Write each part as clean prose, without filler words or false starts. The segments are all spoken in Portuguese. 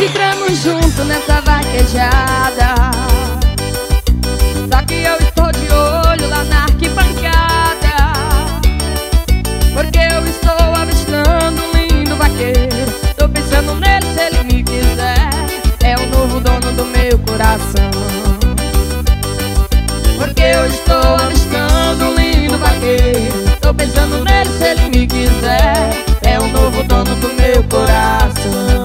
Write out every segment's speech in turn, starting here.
entramos junto nessa vaquejada. Só que eu estou de olho lá na arquibancada, porque eu estou avistando um lindo vaqueiro. Tô pensando nele se ele me quiser. É o novo dono do meu coração. Porque eu estou avistando um lindo vaqueiro. Tô pensando nele se ele me quiser. É o novo dono do meu coração.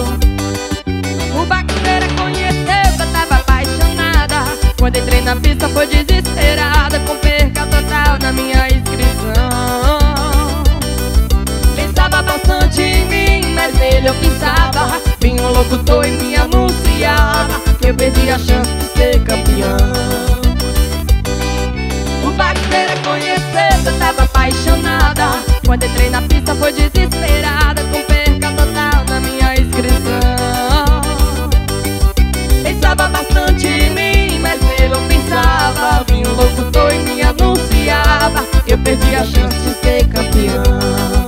O vaqueiro conheceu, eu tava apaixonada. Quando entrei na pista foi desesperada, com perca total na minha inscrição. Pensava bastante em mim, mas nele eu pensava. Vinha um locutor e me anunciava que eu perdi a chance de ser campeão. O vaqueiro conheceu, eu tava apaixonada. Quando entrei na pista foi desesperada, com perca total na minha inscrição. Pensava bastante em mim, mas nele eu pensava. Vinha um locutor e me anunciava que eu perdi a chance de ser campeão.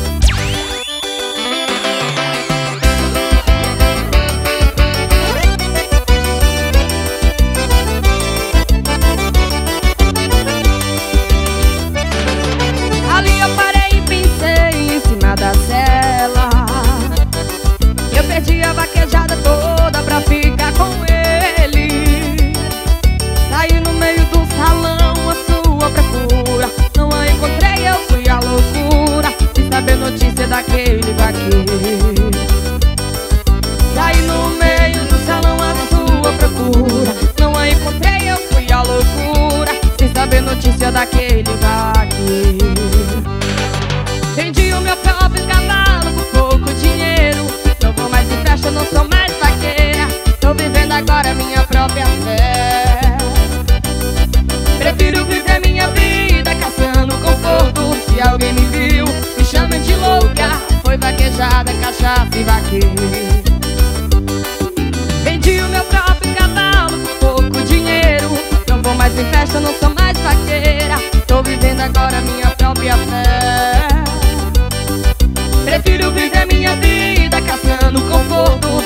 Ali eu parei e pensei em cima da cela. Eu perdi a vaquejada toda pra ficar com ele. Saí no meio do salão à sua procura. Não a encontrei, eu fui à loucura de saber notícia daquele vaqueiro. Saí no meio do salão à sua procura. Não a encontrei, eu fui à loucura sem saber notícia daquele vaqueiro. Vendi o meu próprio cavalo por pouco dinheiro. Não vou mais em festa, não sou mais vaqueira. Tô vivendo agora minha própria fé. Prefiro viver minha vida caçando conforto. Se alguém me viu, me chama de louca. Foi vaquejada, cachaça e vaqueiro. Vendi o meu próprio cavalo por pouco dinheiro. Não vou mais em festa, não sou mais vaqueira. Tô vivendo agora minha própria fé. Prefiro viver minha vida caçando conforto.